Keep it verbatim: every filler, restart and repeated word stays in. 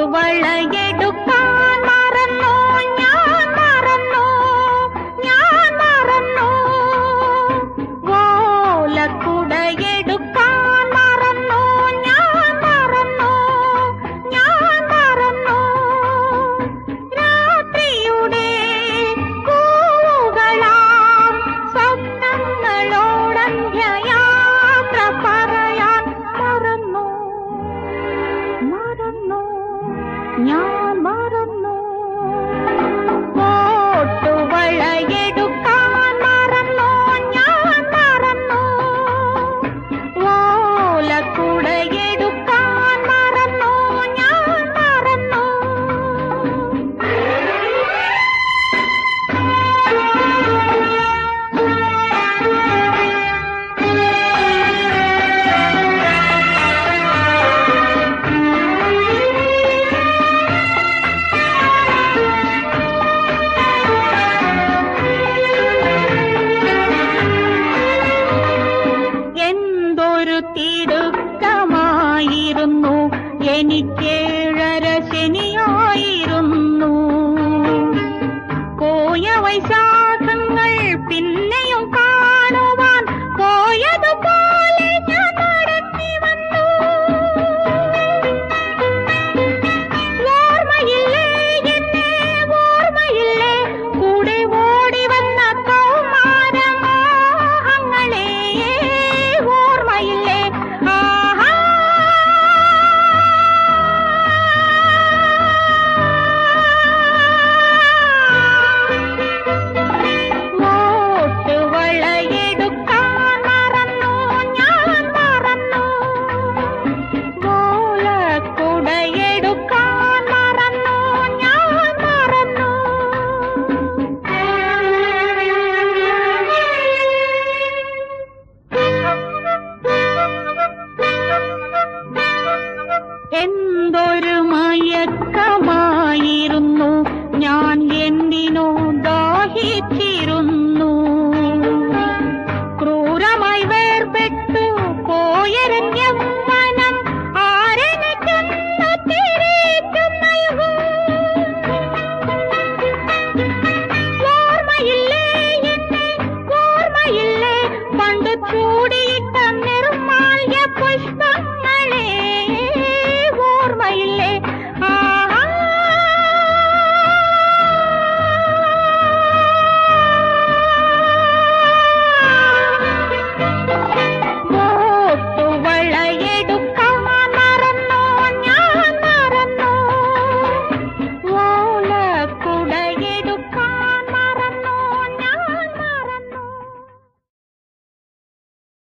വളയെടുക്കാൻ മറന്നു ഞാൻ മറന്നു ഞാൻ മറന്നു ഓലക്കുടയെടുക്കാൻ മറന്നു ഞാൻ മറന്നു ഞാൻ മറന്നു രാത്രിയുടെ കൂവുകളാം സ്വപ്നങ്ങളോടന്ത്യയാത്ര പറയാൻ മറന്നു മറന്നു ഞാൻ മറന്നു കോട്ടുവളയെടുക്കാൻ മറന്നു ഞാൻ മറന്നു ഓലക്കുടയെടുക്കാൻ മറന്നു ഞാൻ മറന്നു എന്തൊരു തിടുക്കമായിരുന്നു എനിക്കേഴര ശനിയായിരുന്നു പോയ വൈശാഖങ്ങൾ പിന്നെയും കാണുവാൻ പോയതുപോലെ ഞാൻ മടങ്ങി വന്നു ഓർമ്മയില്ലേ എന്നെ ഓർമ്മയില്ലേ കൂടെ ഓടി വന്ന കൗമാരമോഹങ്ങളെ ഓർമ്മയില്ലേ ആഹാ ഓട്ടുവളയെടുക്കാൻ മറന്നു ഞാൻ മറന്നു ഓലക്കുടയെടുക്കാൻ മറന്നു ഞാൻ മറന്നു എന്തൊരു മയക്കമാ